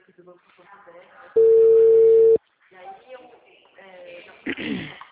aqui do Banco Santander. E aí eu já